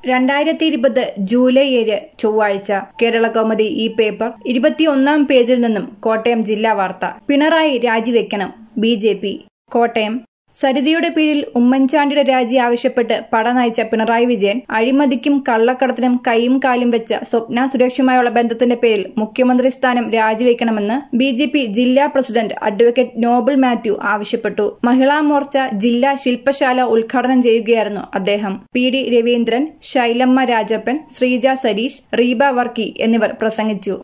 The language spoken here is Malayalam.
2020 ജൂലൈ 7 ചൊവ്വാഴ്ച കേരളകൗമുദി ഈ പേപ്പർ 21-ാം പേജിൽ നിന്നും കോട്ടയം ജില്ലാ വാർത്ത. പിണറായി രാജിവെക്കണം ബി.ജെ.പി. കോട്ടയം. സരിതയുടെ പേരിൽ ഉമ്മൻചാണ്ടിയുടെ രാജി ആവശ്യപ്പെട്ട് പട നയിച്ച പിണറായി വിജയൻ അഴിമതിക്കും കള്ളക്കടത്തിനും കൈയും കാലും വെച്ച സ്വപ്ന സുരേഷുമായുള്ള ബന്ധത്തിന്റെ പേരിൽ മുഖ്യമന്ത്രി സ്ഥാനം രാജിവെക്കണമെന്ന് ബി.ജെ.പി. ജില്ലാ പ്രസിഡന്റ് അഡ്വക്കേറ്റ് നോബിൾ മാത്യു ആവശ്യപ്പെട്ടു. മഹിളാ മോർച്ച ജില്ലാ ശില്പശാല ഉദ്ഘാടനം ചെയ്യുകയായിരുന്നു അദ്ദേഹം. പി.ഡി. രവീന്ദ്രൻ, ശൈലമ്മ രാജപ്പൻ, ശ്രീജ സരീഷ്, റീബ വർക്കി എന്നിവർ പ്രസംഗിച്ചു.